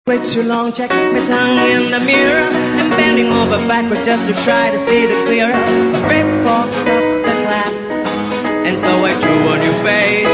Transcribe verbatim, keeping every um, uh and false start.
Way too long, checking my tongue in the mirror and bending over backwards just to try to see the clearer. Rip off the glass, and so I drew a new face.